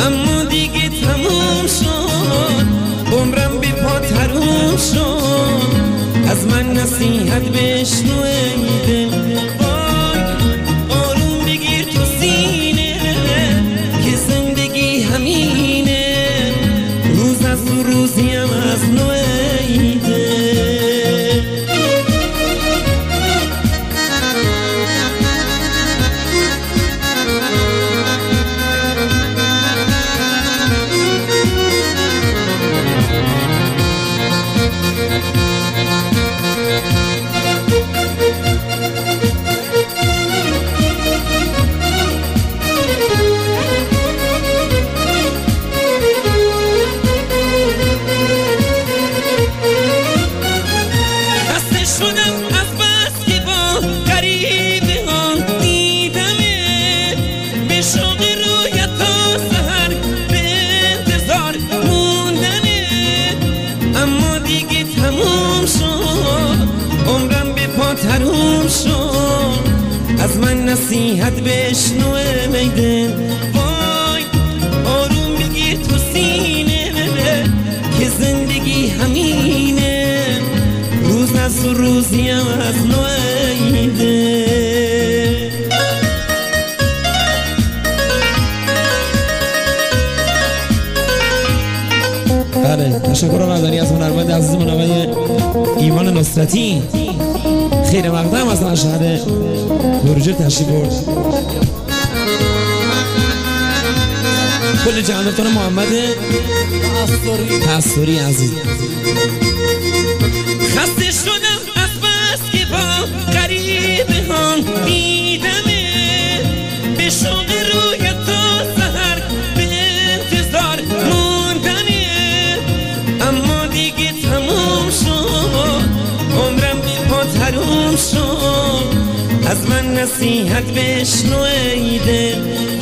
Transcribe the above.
اما دیگه تموم شد، عمرم بی پا تموم شد. از من نصیحت بشنو ای دل، وای آروم بگیر تو سینه که زندگی همینه، روز از روزیم از نو ای دل. تموم شد، از من نصیحت بشنو ای دل، وای آروم بگیر تو سینه که زندگی همینه، روز از روزیم از نو ای دل. بله، تشکر مردانی از هنرمند عزیزمون آقای ایمان نصرتی. خیلی مقدم از مشهد بروجه تشریف برد. کل جهانتون محمد پستوری عزیز. خسته شدم از بس که با غریبه ها دیدمه، به شوق روی تو سحر به انتظار موندنه، اما دیگه تموم شد، عمرم بی پا تموم شد. از من نصیحت بشنو ای دل،